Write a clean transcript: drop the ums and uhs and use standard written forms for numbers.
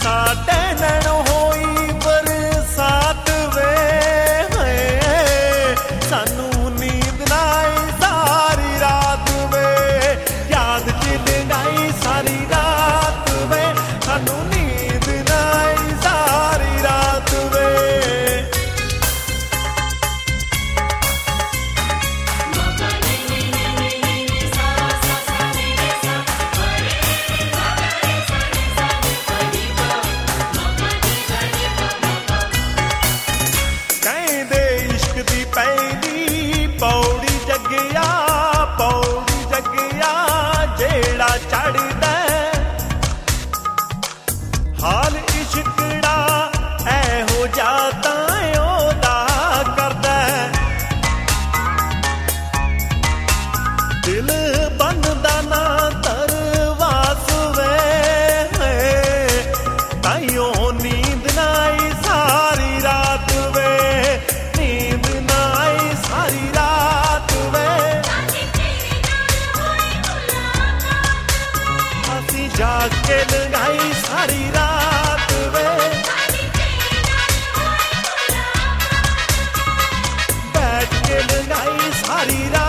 साडे नैन होई बरसात वे, सानू नींद ना आई सारी रात वे, याद च आई सारी रात वे, सानू नींद ना आई सारी रात वे। कहंदे इश्क दी पहली पौड़ी जगिया जेड़ा चढ़दा हाल इश्कड़ा ऐहो जाता ओदा करदा, दिल बनदा ना तरवास वे, ताइयों नींद ना आई सारी रात वे, नींद ना आई सारी रात वे, असी जाके लगाई सारी रात वे, बैठ के लगाई सारी रात।